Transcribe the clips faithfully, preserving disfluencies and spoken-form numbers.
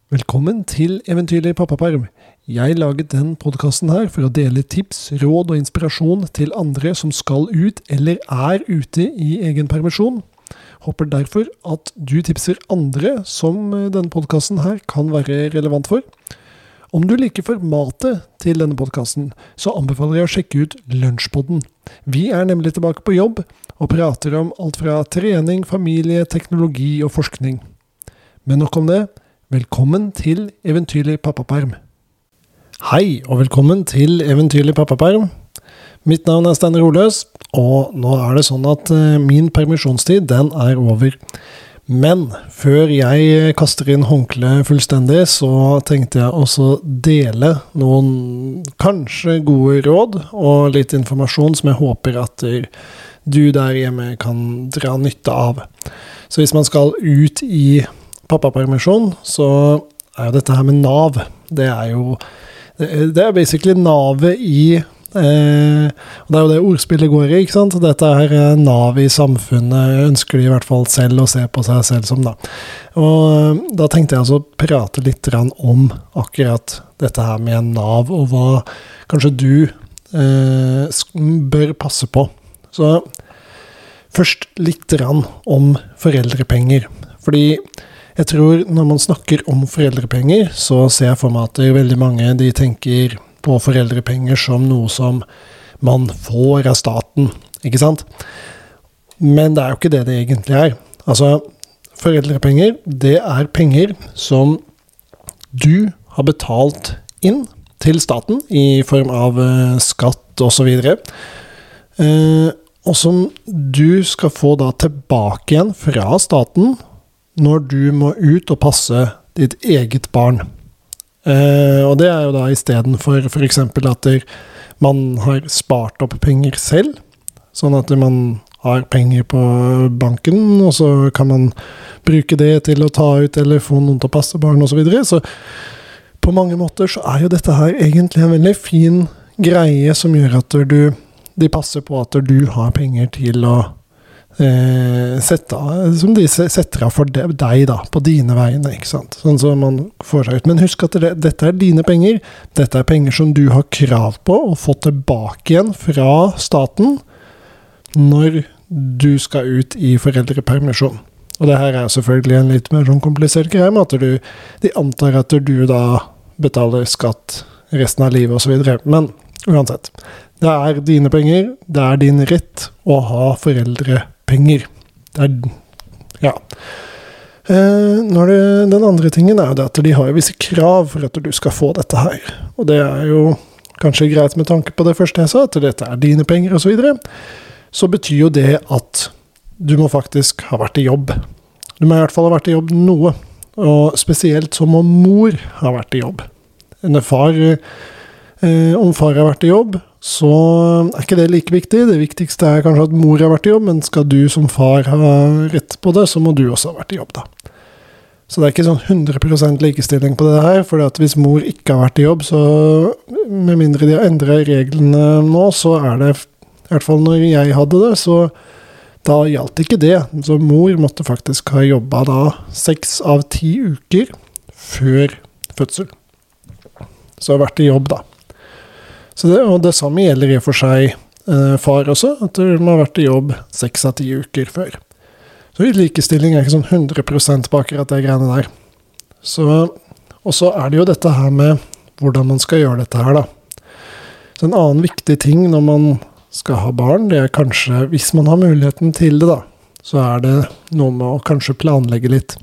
Velkommen til Eventyrlig pappaperm. Jeg laget den podcasten her for å dele tips, råd og inspirasjon til andre som skal ut eller er ute i egen permisjon. Håper derfor at du tipser andre som denne podcasten her kan være relevant for. Om du liker formatet til denne podcasten, så anbefaler jeg å sjekke ut Lunsjpodden. Vi er nemlig tilbake på jobb og prater om alt fra trening, familie, teknologi og forskning. Men nok om det. Velkommen til Eventyrlig pappaperm. Hei, og velkommen til Eventyrlig pappaperm. Mitt navn er Steiner Oløs, og nå er det sånn at min permisjonstid, den er over. Men før jeg kaster inn håndkle fullstendig, så tenkte jeg også dele noen kanskje gode råd og litt informasjon som jeg håper at du der hjemme kan dra nytte av. Så hvis man skal ut i pappapermisjon, så er jo dette her med NAV. Det er jo, det er basically navet i, eh, og det er jo det ordspillet går i, ikke sant? Dette er NAV i samfunnet, ønsker de i hvert fall selv å se på seg selv som da. Og da tenkte jeg altså å prate litt om akkurat dette her med NAV, og hva kanskje du eh, bør passe på. Så først litt om foreldrepenger, fordi jeg tror når man snakker om foreldrepenger, så ser jeg for meg at veldig mange de tenker på foreldrepenger som noe som man får av staten, ikke sant? Men det er jo ikke det det egentlig er. Altså, foreldrepenger, det er penger som du har betalt inn til staten i form av skatt og så videre, og som du skal få da tilbake igjen fra staten når du må ut og passe ditt eget barn. Eh, og det er jo da i stedet for for eksempel at man har spart opp penger selv, sånn at man har penger på banken, og så kan man bruke det til å ta ut eller få noen til å passe barn og så videre. Så på mange måter så er jo dette her egentlig en veldig fin greie som gjør at du, de passer på at du har penger til å Eh, sette, som de setter av for deg da, på dine vegne, ikke sant? Sånn som man får seg ut. Men husk at det, dette er dine penger. Dette er penger som du har krav på å få tilbake igjen fra staten når du skal ut i foreldrepermisjon. Og det her er selvfølgelig en litt mer sånn komplisert greie med at du, de antar at du da betaler skatt resten av livet og så videre. Men uansett, det er dine penger, det er din rett å ha foreldrepenger. Penger. Det er, ja. Eh, når det, den andre tingen er jo det at de har jo visse krav for at du skal få dette her. Og det er jo kanskje greit med tanke på det første jeg sa, at dette er dine penger og så videre. Så betyr jo det at du må faktisk ha vært i jobb. Du må i hvert fall ha vært i jobb noe. Og spesielt som om mor har vært i jobb. En far, eh, om far har vært i jobb, så er ikke det like viktig. Det viktigste er kanskje at mor har vært i jobb, men skal du som far ha rett på det, så må du også ha vært i jobb da. Så det er ikke sånn hundre prosent likestilling på det her, for at hvis mor ikke har vært i jobb, så med mindre de har endret reglene nå, så er det, i hvert fall når jeg hadde det, så da gjaldt ikke det. Så mor måtte faktisk ha jobbet da seks av ti uker før fødsel. Så har vært i jobb da. Så det, og det samme gjelder i for seg eh, far også, at de har vært i jobb seks av ti uker før. Så likestilling er ikke sånn hundre prosent på akkurat det greiene der. Så, og så er det jo dette her med hvordan man skal gjøre dette her da. Så en annen viktig ting når man skal ha barn, det er kanskje, hvis man har muligheten til det da, så er det noe med å kanskje planlegge litt.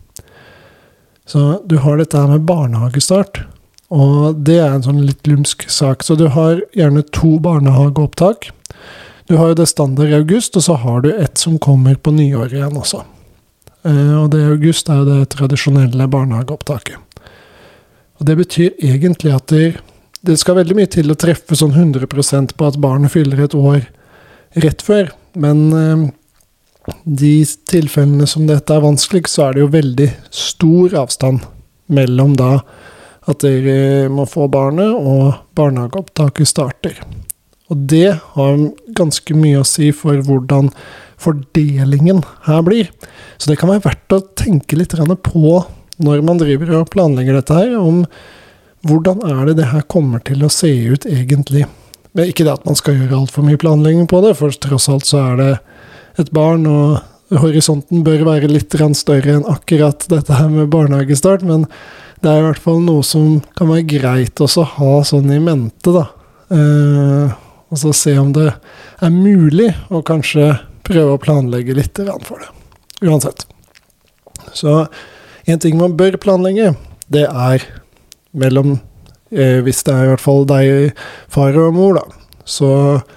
Så du har dette her med barnehagestart, og det er en sånn litt lumsk sak. Så du har gjerne to barnehageopptak. Du har jo det standard i august, og så har du et som kommer på nyår igjen også. Eh, og det i august er jo det tradisjonelle barnehageopptaket. Og det betyr egentlig at det, det skal veldig mye til å treffe sånn hundre prosent på at barnet fyller et år rett før. Men eh, de tilfellene som dette er vanskelig, så er det jo veldig stor avstand mellom da at dere må få barnet, og barnehageopptaket starter. Og det har ganske mye å si for hvordan fordelingen her blir. Så det kan være verdt å tenke litt på når man driver og planlegger dette her, om hvordan er det det her kommer til å se ut egentlig. Men ikke det at man skal gjøre alt for mye planlegging på det, for tross alt så er det et barn, og horisonten bør være litt større enn akkurat dette her med barnehagestart, men det er i hvert fall noe som kan være greit også å ha sånn i mente, da. Eh, og så se om det er mulig å kanskje prøve å planlegge litt for det. Uansett. Så en ting man bør planlegge, det er mellom, eh, hvis det er i hvert fall deg, far og mor, da, så,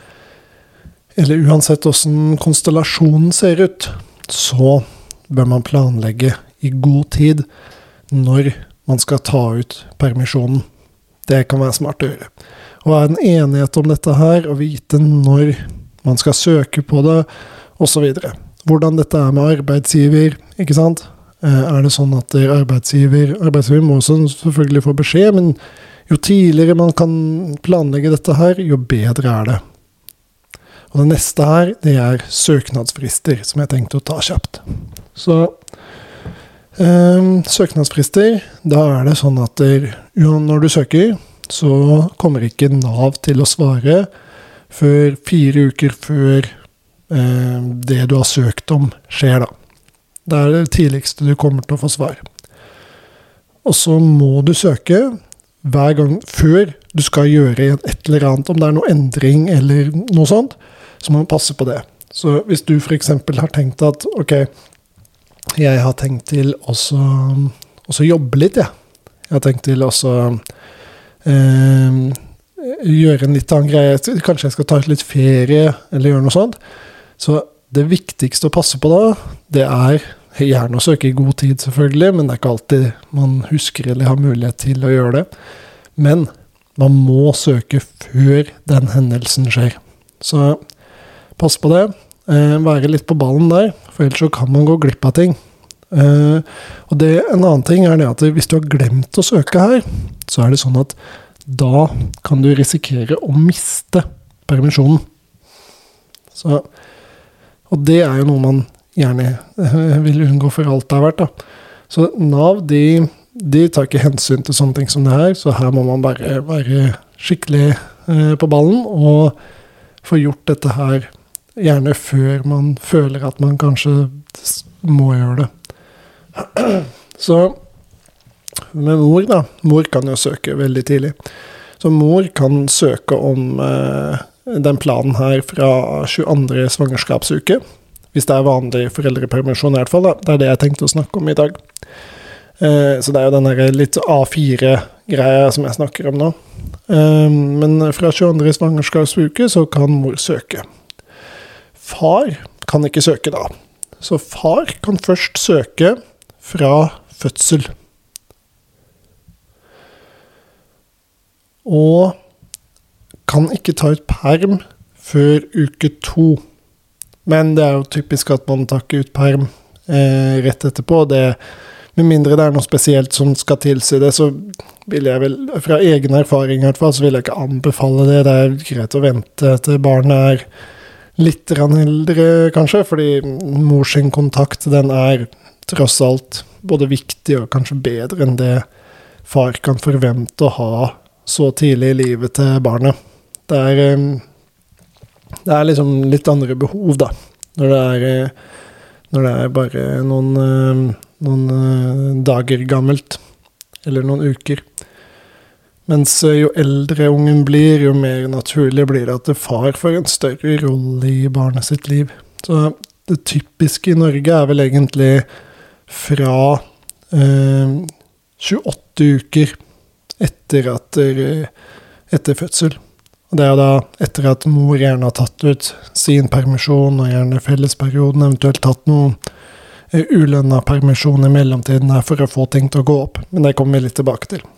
eller uansett hvordan konstellasjonen ser ut, så bør man planlegge i god tid når man skal ta ut permisjonen. Det kan være smart å gjøre. Og ha en enighet om dette her, og vite når man skal søke på det, og så videre. Hvordan dette er med arbeidsgiver, ikke sant? Er det sånn at arbeidsgiver, arbeidsgiver må også selvfølgelig få beskjed, men jo tidligere man kan planlegge dette her, jo bedre er det. Og det neste her, det er søknadsfrister, som jeg tenkte å ta kjapt. Så eh, søknadsfrister, da er det sånn at der, når du søker, så kommer ikke Nav til å svare før fire uker før eh, det du har søkt om skjer da. Det er det tidligste du kommer til å få svar. Og så må du søke hver gang før du skal gjøre et eller annet, om det er noe endring eller noe sånt, så må man passe på det. Så hvis du for eksempel har tenkt at, ok, jeg har tenkt til også, også jobbe litt, ja. Jeg har tenkt til også eh, gjøre en litt annen greie, kanskje jeg skal ta ut litt ferie, eller gjøre noe sånt. Så det viktigste å passe på da, det er gjerne å søke i god tid selvfølgelig, men det er ikke alltid man husker eller har mulighet til å gjøre det. Men man må søke før den hendelsen skjer. Så pass på det, eh, være litt på ballen der, for ellers så kan man gå glipp av ting. Eh, og det, en annen ting er det at hvis du har glemt å søke her, så er det sånn at da kan du risikere å miste permisjonen. Så, og det er jo noe man gjerne vil unngå for alt det har vært da. Så Nav, de, de tar ikke hensyn til sånne ting som det her, så her må man bare være skikkelig eh, på ballen, og få gjort dette her gjerne før man føler at man kanskje må gjøre det. Så med mor da, mor kan jo søke veldig tidlig. Så mor kan søke om eh, den planen her fra tjueandre svangerskapsuke, hvis det er vanlig foreldrepermisjon i hvert fall da. Det er det jeg tenkte å snakke om i dag. Eh, så det er jo denne litt A fire-greia som jeg snakker om nå. Eh, men fra tjueandre svangerskapsuke så kan mor søke. Far kan ikke søke da. Så far kan først søke fra fødsel. Og kan ikke ta ut perm før uke to. Men det er jo typisk at man tar ikke ut perm eh, rett etterpå. Det, med mindre det er noe spesielt som skal tilsi det, så vil jeg vel, fra egen erfaring i hvert fall, så vil jeg ikke anbefale det. Det er greit å vente til barnet er litt eldre, kanskje, fordi mors sin kontakt, den er tross alt både viktig og kanskje bedre enn det far kan forvente å ha så tidlig i livet til barnet. Det er, det er liksom litt andre behov da, når det er, når det er bare noen, noen dager gammelt, eller noen uker. Mens jo eldre ungen blir, jo mer naturlig blir det at far får en større rolle i barnet sitt liv. Så det typiske i Norge er vel egentlig fra eh, tjueåtte uker etter, at, etter fødsel. Og det er da etter at mor gjerne har tatt ut sin permisjon, og gjerne fellesperioden, eventuelt tatt noen ulønnet permisjon i mellomtiden her for å få ting til å gå opp. Men det kommer vi litt tilbake til.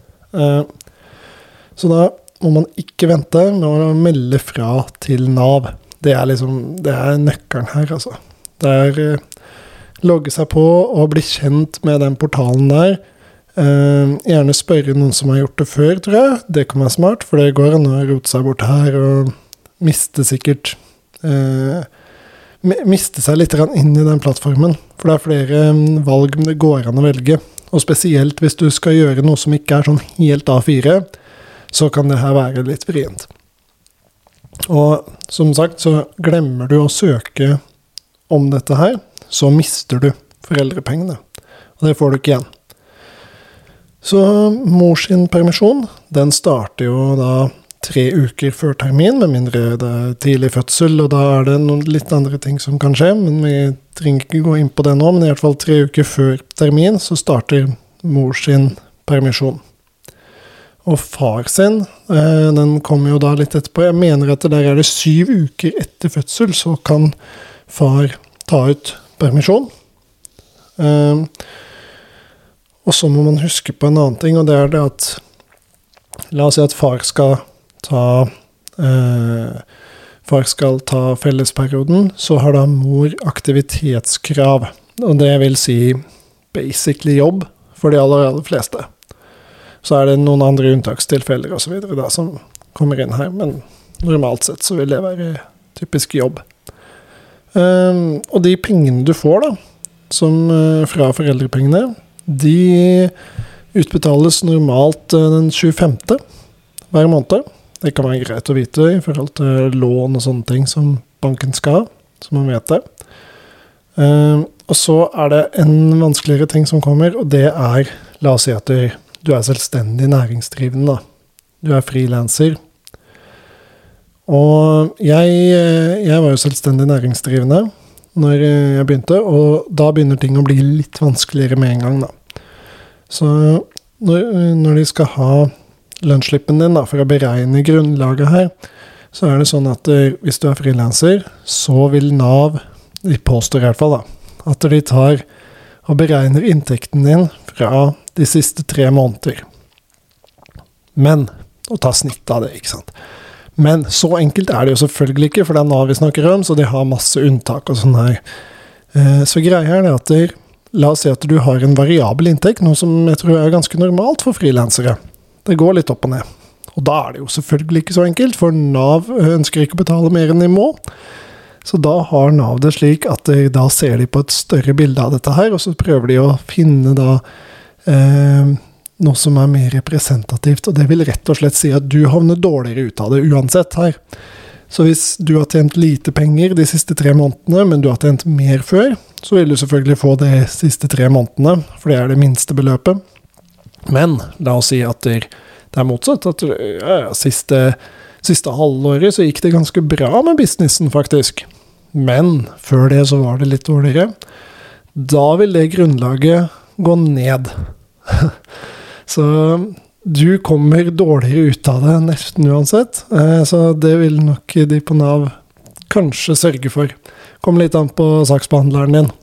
Så da må man ikke vente med å melde fra til Nav. Det er liksom, det er nøkkelen her, altså. Det er logge seg på og bli kjent med den portalen der. Eh, gjerne spørre noen som har gjort det før, tror jeg. Det kan være smart, for det går an å rote seg bort her og miste sikkert eh, miste seg litt inn i den plattformen. For det er flere valg det går an å velge. Og spesielt hvis du skal gjøre noe som ikke er sånn helt A fire, så kan det her være litt vrient. Og som sagt, så glemmer du å søke om dette her, så mister du foreldrepengene. Og det får du ikke igjen. Så mors sin permisjon, den starter jo da tre uker før termin, med mindre det er tidlig fødsel, og da er det noen litt andre ting som kan skje, men vi trenger ikke gå inn på det nå, men i hvert fall tre uker før termin, så starter mors sin permisjon. Og far sin, den kommer jo da litt etterpå. Jeg mener at der er det syv uker etter fødsel, så kan far ta ut permisjon. Og så må man huske på en annen ting, og det er det at, la oss si at far skal ta, eh, far skal ta fellesperioden, så har da mor aktivitetskrav. Og det vil si basically jobb for de aller, aller fleste. Så er det noen andre unntakstilfeller og så videre da, som kommer inn her, men normalt sett så vil det være typisk jobb. Um, og de pengene du får da, som uh, fra foreldrepengene, de utbetales normalt uh, den tjuefemte hver måned. Det kan være greit å vite i forhold til lån og sånne ting som banken skal ha, så man vet det. Um, og så er det en vanskeligere ting som kommer, og det er, la oss si at du Du er selvstendig næringsdrivende da. Du er freelancer. Og jeg, jeg var jo selvstendig næringsdrivende når jeg begynte, og da begynner ting å bli litt vanskeligere med en gang da. Så når, når de skal ha lønnsslippen din da, for å beregne grunnlaget her, så er det sånn at hvis du er freelancer, så vil Nav, de påstår i hvert fall da, at de tar og beregner inntekten din fra de siste tre måneder. Men, og ta snitt av det, ikke sant? Men så enkelt er det jo selvfølgelig ikke, for det er Nav vi snakker om, så de har masse unntak og sånn her. Så greia er det at der, la oss si at du har en variabel inntekt, noe som jeg tror er ganske normalt for freelancere. Det går litt opp og ned. Og da er det jo selvfølgelig ikke så enkelt, for Nav ønsker ikke å betale mer enn de må. Så da har Nav det slik at de, da ser de på et større bilde av dette her, og så prøver de å finne da eh, noe som er mer representativt, og det vil rett og slett si at du havner dårligere ut av det uansett her. Så hvis du har tjent lite penger de siste tre månedene, men du har tjent mer før, så vil du selvfølgelig få de siste tre månedene, for det er det minste beløpet. Men la oss si at det er motsatt, at ja, siste, siste halvåret så gikk det ganske bra med businessen faktisk. Men før det så var det litt dårligere. Da vil det grunnlaget gå ned. Så du kommer dårligere ut av det nesten uansett. Så det vil nok de på Nav kanskje sørge for. Kom litt an på saksbehandleren din.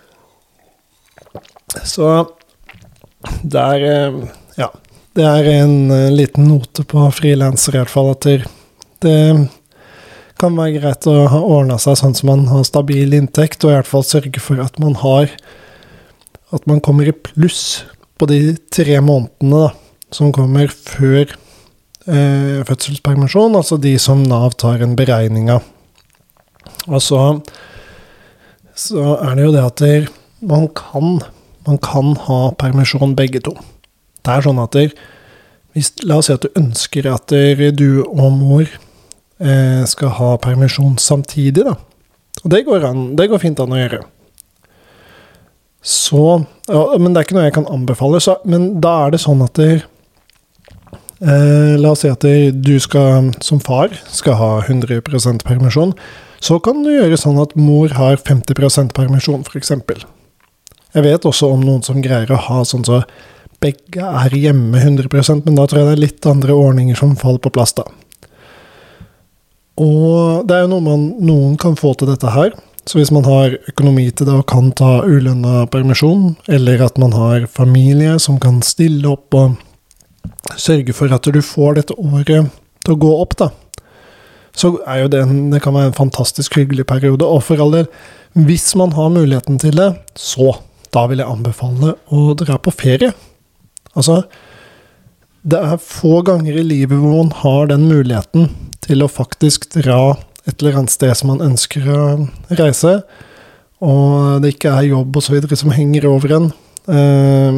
Så det er, ja, det er en liten note på freelancer i hvert fall, at det kan være greit å ha ordnet seg sånn som man har stabil inntekt, og i hvert fall sørge for at man har, at man kommer i pluss på de tre månedene da, som kommer før eh, fødselspermisjon, altså de som Nav tar en beregning av. Og så, så er det jo det at der, man, kan, man kan ha permisjon begge to. Det er sånn at der, hvis, la oss si at du ønsker at der, du og mor skal ha permisjon samtidig da. Og det går, an, det går fint an å gjøre. Så, ja, men det er ikke noe jeg kan anbefale, så, men da er det sånn at det, eh, la oss si at det, du skal, som far skal ha hundre prosent permisjon, så kan du gjøre sånn at mor har femti prosent permisjon for eksempel. Jeg vet også om noen som greier å ha sånn så begge er hjemme hundre prosent, men da tror jeg det er litt andre ordninger som faller på plass da. Og det er jo noe man, noen kan få til dette her, så hvis man har økonomi til det og kan ta ulønnet permisjon, eller at man har familie som kan stille opp og sørge for at du får dette året til å gå opp da, så er jo det, det kan være en fantastisk hyggelig periode, og for all del, hvis man har muligheten til det, så da vil jeg anbefale å dra på ferie. Altså, det er få ganger i livet hvor man har den muligheten til å faktisk dra et eller annet sted som man ønsker å reise, og det ikke er jobb og så videre som henger over en.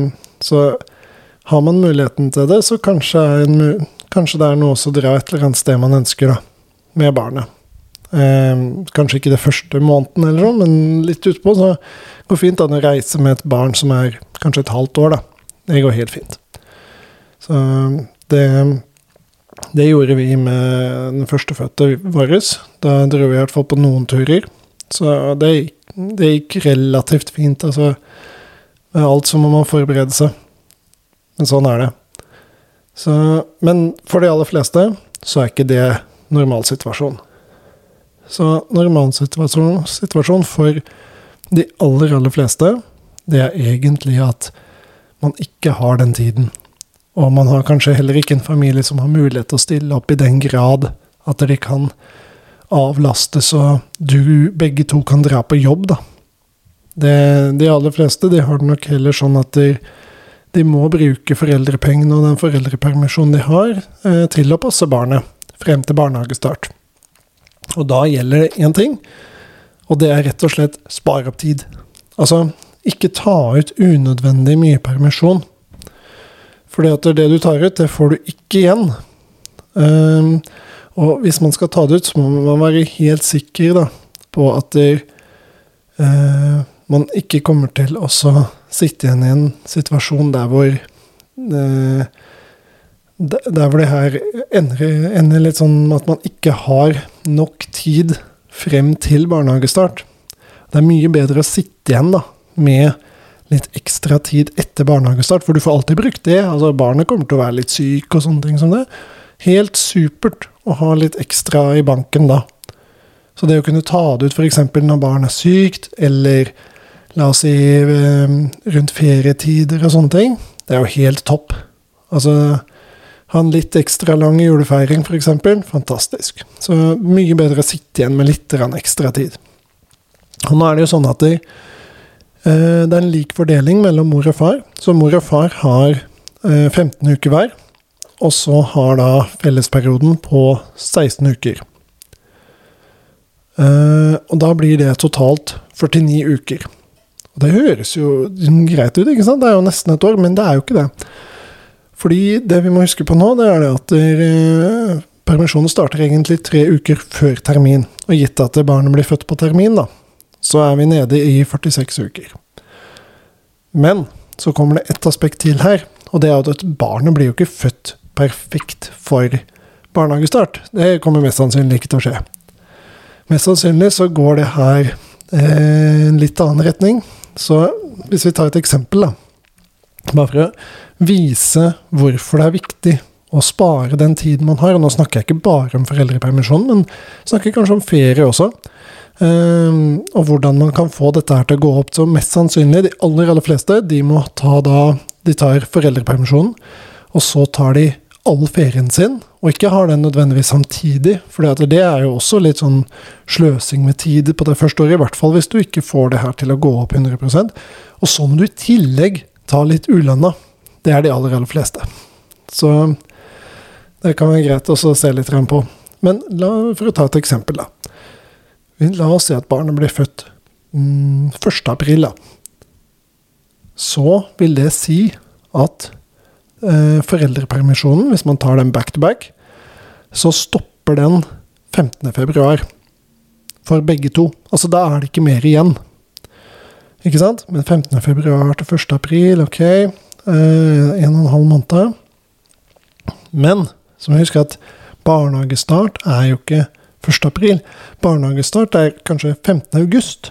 Så har man muligheten til det, så kanskje, er en, kanskje det er noe å dra et eller annet sted man ønsker da, med barnet. Eh, kanskje ikke det første måneden eller sånn, men litt utpå, så går fint an å reise med et barn som er kanskje et halvt år da. Det går helt fint. Så det, det gjorde vi med den første fødte våres. Da dro vi i hvert fall på noen turer. Så det, det gikk relativt fint, altså. Med alt så må man forberede seg. Men sånn er det. Så, men for de aller fleste så er ikke det normalsituasjon. Så normalsituasjon situasjon for de aller, aller fleste, det er egentlig at man ikke har den tiden. Og man har kanskje heller ikke en familie som har mulighet til å stille opp i den grad at de kan avlaste, så du begge to kan dra på jobb da. Det, de aller fleste, de har det nok heller sånn at de De må bruke foreldrepengene og den foreldrepermisjonen de har eh, til å passe barnet frem til barnehagestart. Og da gjelder det en ting, og det er rett og slett spare opp tid. Altså, ikke ta ut unødvendig mye permisjon. Fordi at det du tar ut, det får du ikke igjen. Um, og hvis man skal ta det ut, så må man være helt sikker da, på at det, uh, man ikke kommer til å sitte igjen i en situasjon der hvor eh, der hvor det her ender, ender litt sånn at man ikke har nok tid frem til barnehagestart. Det er mye bedre å sitte igjen da, med litt ekstra tid etter barnehagestart, for du får alltid brukt det. Altså, barnet kommer til å være litt syk og sånne ting som det. Helt supert å ha litt ekstra i banken da. Så det å kunne ta det ut for eksempel når barnet er sykt, eller la oss si rundt ferietider og sånne ting, det er jo helt topp. Altså, ha en litt ekstra lang julefeiring for eksempel, fantastisk. Så mye bedre å sitte igjen med litt ekstra tid. Og nå er det jo sånn at det, eh, det er en lik fordeling mellom mor og far. Så mor og far har eh, femten uker hver, og så har da fellesperioden på seksten uker. Eh, og da blir det totalt førtini uker. Og det høres jo greit ut, ikke sant? Det er jo nesten et år, men det er jo ikke det. Fordi det vi må huske på nå, det er det at der, permisjonen starter egentlig tre uker før termin. Og gitt at barnet blir født på termin da, så er vi nede i førtiseks uker. Men så kommer det et aspekt til her, og det er at barnet blir jo ikke født perfekt for barnehagestart. Det kommer mest sannsynlig ikke til å skje. Mest sannsynlig så går det her eh, en litt annen retning. Så hvis vi tar et eksempel da, bare for å vise hvorfor det er viktig å spare den tiden man har, og nå snakker jeg ikke bare om foreldrepermisjon, men snakker kanskje om ferie også, um, og hvordan man kan få dette her til å gå opp. Så mest sannsynlig, de aller, aller fleste, de må ta da, de tar foreldrepermisjonen, og så tar de all ferien sin, og ikke har den nødvendigvis samtidig, for det er jo også litt sånn sløsing med tid på det første året, i hvert fall hvis du ikke får det her til å gå opp hundre prosent. Og så må du i tillegg ta litt ulønna. Det er de aller, aller fleste. Så det kan være greit også å se litt på. Men la, for å ta et eksempel da. La oss si at barnet blir født mm, første april da. Så vil det si at foreldrepermisjonen, hvis man tar den back to back, så stopper den femtende februar for begge to. Altså da er det ikke mer igjen. Ikke sant? Men femtende februar til første april, ok, eh, en og en halv måned. Men, som jeg husker at barnehagestart er jo ikke første april. Barnehagestart er kanskje femtende august.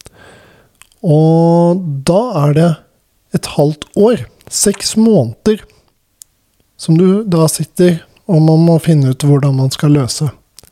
Og da er det et halvt år, seks måneder, som du da sitter og man må finne ut hvordan man skal løse.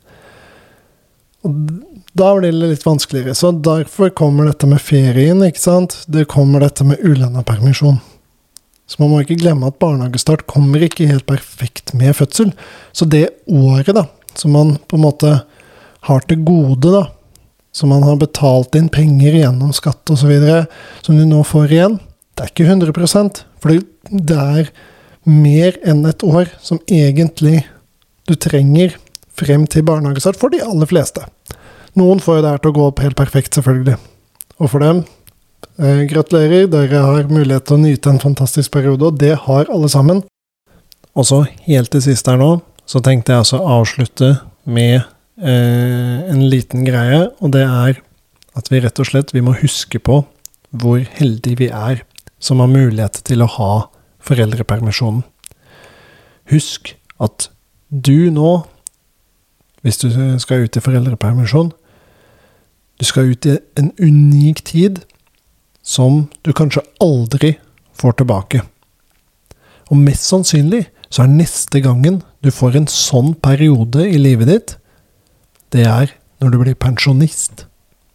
Og da blir det litt vanskeligere, så derfor kommer dette med ferien, ikke sant? Det kommer dette med ulønnet permisjon. Så man må ikke glemme at barnehagestart kommer ikke helt perfekt med fødsel. Så det året da, som man på en måte har til gode da, som man har betalt inn penger gjennom skatt og så videre, som du nå får igjen, det er ikke hundre prosent, for det er mer enn et år som egentlig du trenger frem til barnehagestart for de aller fleste. Noen får jo det her til å gå opp helt perfekt selvfølgelig, og for dem Eh, gratulerer, dere har mulighet til å nyte en fantastisk periode, og det har alle sammen. Og så helt til sist her nå, så tenkte jeg altså å avslutte med eh, en liten greie, og det er at vi rett og slett vi må huske på hvor heldige vi er som har mulighet til å ha foreldrepermisjonen. Husk at du nå, hvis du skal ut i foreldrepermisjon, du skal ut i en unik tid som du kanskje aldri får tilbake. Og mest sannsynlig så er neste gangen du får en sånn periode i livet ditt, det er når du blir pensjonist.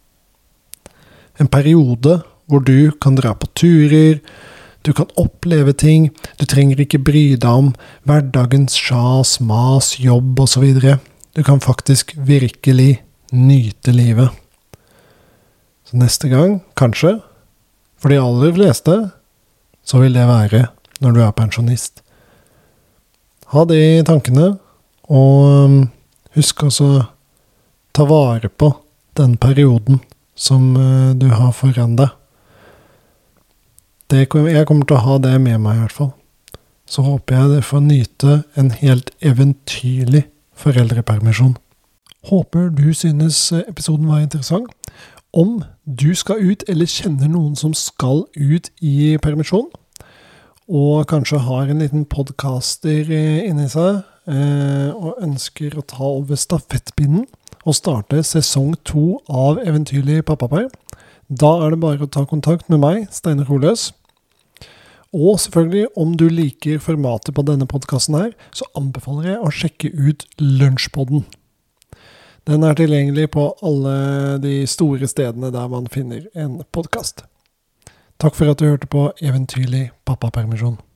En periode hvor du kan dra på turer, du kan oppleve ting, du trenger ikke bry deg om hverdagens sjas, mas, jobb og så videre. Du kan faktisk virkelig nyte livet. Så neste gang, kanskje, for de aller fleste, så vil det være når du er pensjonist. Ha det i tankene, og husk også å ta vare på den perioden som du har foran deg. Det, jeg kommer til å ha det med meg i hvert fall. Så håper jeg det får nyte en helt eventyrlig foreldrepermisjon. Håper du synes episoden var interessant. Om du skal ut eller kjenner noen som skal ut i permisjon, og kanskje har en liten podcaster inni seg, eh, og ønsker å ta over stafettpinnen og starte sesong to av Eventyrlig pappaperm, da er det bare å ta kontakt med meg, Steinar Holøs. Og selvfølgelig, om du liker formatet på denne podcasten her, så anbefaler jeg å sjekke ut Lunsjpodden. Den er tilgjengelig på alle de store stedene der man finner en podcast. Takk for at du hørte på Eventyrlig pappapermisjon.